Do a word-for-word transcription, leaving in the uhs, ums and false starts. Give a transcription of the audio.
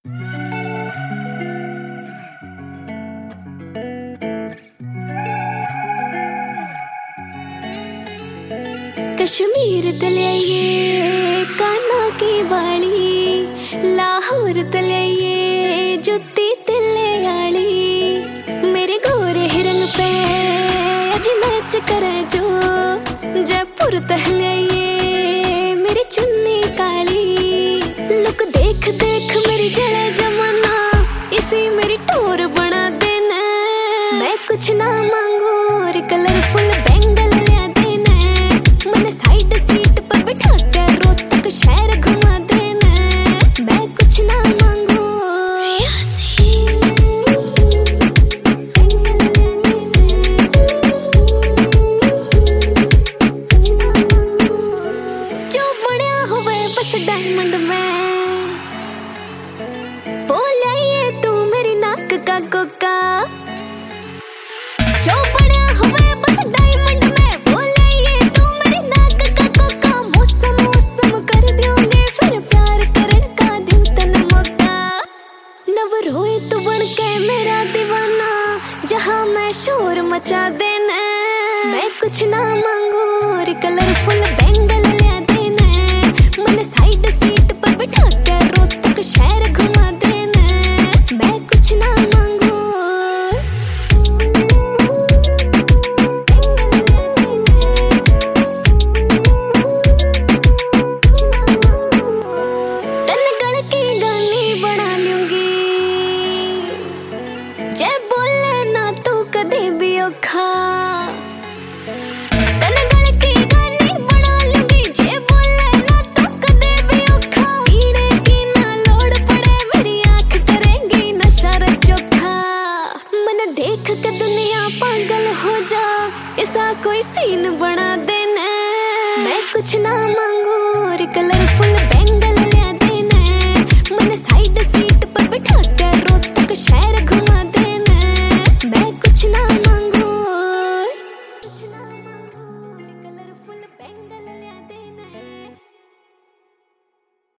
कश्मीर तलिए काना की बाली, लाहौर तलिए जुत्ती तिले आली। मेरे गोरे रंग पे अज मैच करे जो, जयपुर तहलिए मेरी चुन्नी काली। लुक देख देख मेरी जले जमाना, इसी मेरी टोर बना देना। मैं कुछ ना मांगू और कलरफुल बैंगल ले देना। मन साइड सीट पर बिठा के रोहतक शहर घुमा देना। मैं कुछ ना मांगू जो बड़ा हुए बस डायमंड में। बोल आइए तू मेरी नाक का कोका, जो बड़ा हुए बस डायमंड में। बोल आइए तू मेरी नाक का कोका। मौसम मौसम कर दूंगे फिर प्यार करन का दूं तन मौका। नव रोए तू बन के मेरा दीवाना, जहां मैं शोर मचा देना। मैं कुछ ना मांगू और कलरफुल बैंगल ले देना। मन साइड सीट पर बिठा के रोहतक शहर घुमा देना। मैं कुछ ना मांगू कदे भी औखा। तन गल की गानी बना लूंगी, जे बोले ना तो कदे भी औखा। पीने की ना लोड़ पड़े मेरी आंख करेंगी नशा चोखा। मन देख के दुनिया पागल हो जा, ऐसा कोई सीन बना देना। मैं कुछ ना मांग